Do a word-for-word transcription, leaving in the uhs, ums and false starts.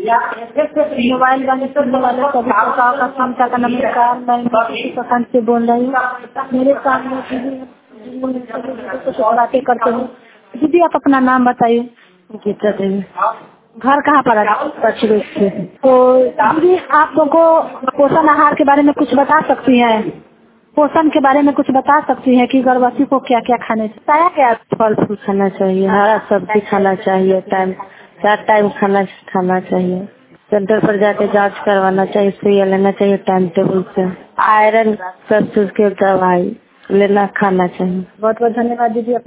Mobile वाले सुनने वाले सभी श्रोताओं का क्षमता का नमस्कार। मैं मोती प्रखंड से बोल रही हूँ। मेरे सामने दीदी कुछ बातें करते हैं। दीदी आप अपना नाम बताइए। गीता देवी। घर कहाँ पर है? पचरुख से। तो दीदी आप लोगों को पोषण आहार के बारे में कुछ बता सकती हैं? पोषण के बारे में कुछ बता सकती हैं कि गर्भवती को क्या क्या खाने चाहिए? क्या फल फूल खाना चाहिए, हरा सब्जी खाना चाहिए, टाइम चार टाइम खाना खाना चाहिए, सेंटर पर जाके जांच करवाना चाहिए, सुइया लेना चाहिए टाइम टेबल से, आयरन सब चीज के दवाई लेना खाना चाहिए। बहुत बहुत धन्यवाद दीदी।